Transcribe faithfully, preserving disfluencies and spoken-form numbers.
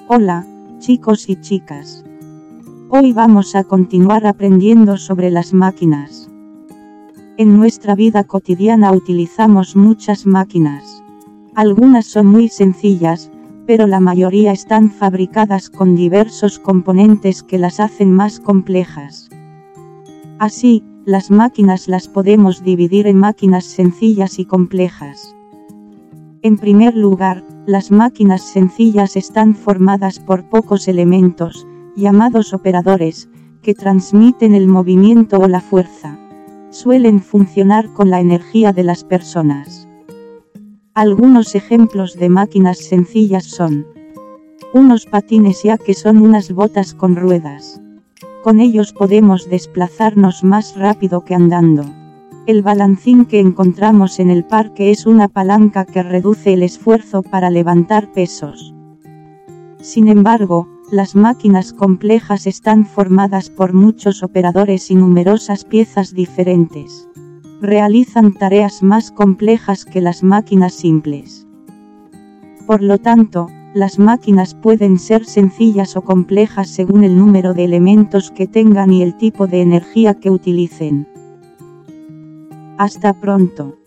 Hola, chicos y chicas. Hoy vamos a continuar aprendiendo sobre las máquinas. En nuestra vida cotidiana utilizamos muchas máquinas. Algunas son muy sencillas, pero la mayoría están fabricadas con diversos componentes que las hacen más complejas. Así, las máquinas las podemos dividir en máquinas sencillas y complejas. En primer lugar, las máquinas sencillas están formadas por pocos elementos, llamados operadores, que transmiten el movimiento o la fuerza. Suelen funcionar con la energía de las personas. Algunos ejemplos de máquinas sencillas son unos patines, ya que son unas botas con ruedas. Con ellos podemos desplazarnos más rápido que andando. El balancín que encontramos en el parque es una palanca que reduce el esfuerzo para levantar pesos. Sin embargo, las máquinas complejas están formadas por muchos operadores y numerosas piezas diferentes. Realizan tareas más complejas que las máquinas simples. Por lo tanto, las máquinas pueden ser sencillas o complejas según el número de elementos que tengan y el tipo de energía que utilicen. Hasta pronto.